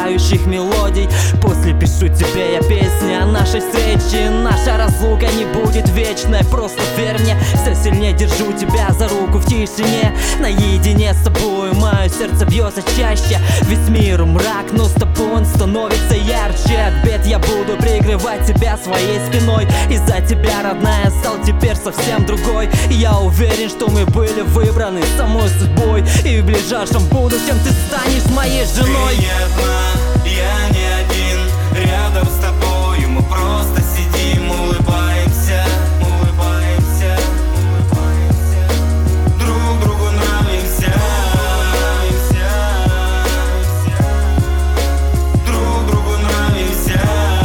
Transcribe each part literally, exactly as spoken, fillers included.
заглушающих мелодий. После пишу тебе я песни о нашей встрече. Наша разлука не будет вечной, просто верь мне. Все сильнее держу тебя за руку в тишине. Наедине с тобой мое сердце бьется чаще. Весь мир мрак, но с тобой он становится ярче. От бед я буду прикрывать тебя своей спиной. Из-за тебя, родная, стал теперь совсем другой. Я уверен, что мы были выбраны самой судьбой, и в ближайшем будущем ты станешь моей женой. Ты не одна, я не один. Рядом с тобой мы просто сидим, улыбаемся, улыбаемся, улыбаемся. Друг другу нравимся, друг другу нравимся,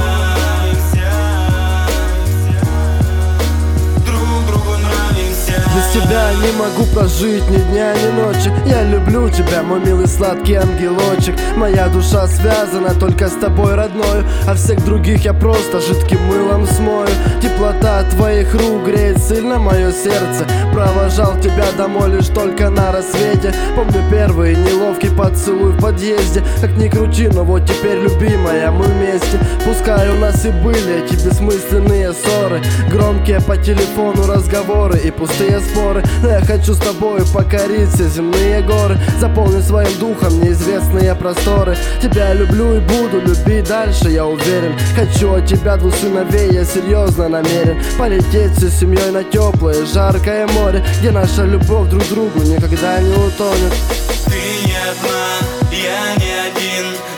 друг другу нравимся. Без тебя не могу прожить ни дня, ни ночи. Я люблю тебя, мой милый сладкий ангелочек. Моя душа связана только с тобой, родною, а всех других я просто жидким мылом смою. Теплота твоих рук греет сильно мое сердце. Провожал тебя домой лишь только на рассвете. Помню первый неловкий поцелуй в подъезде. Как ни крути, но вот теперь, любимая, мы вместе. Пускай у нас и были эти бессмысленные ссоры, громкие по телефону разговоры и пустые споры, но я хочу с тобой покорить все земные горы, заполнить своим духом неизвестные просторы. Тебя люблю и буду любить дальше, я уверен. Хочу от тебя двух сыновей, я серьезно намерен полететь всей семьей на теплое жаркое море, где наша любовь друг к другу никогда не утонет. Ты не одна, я не один.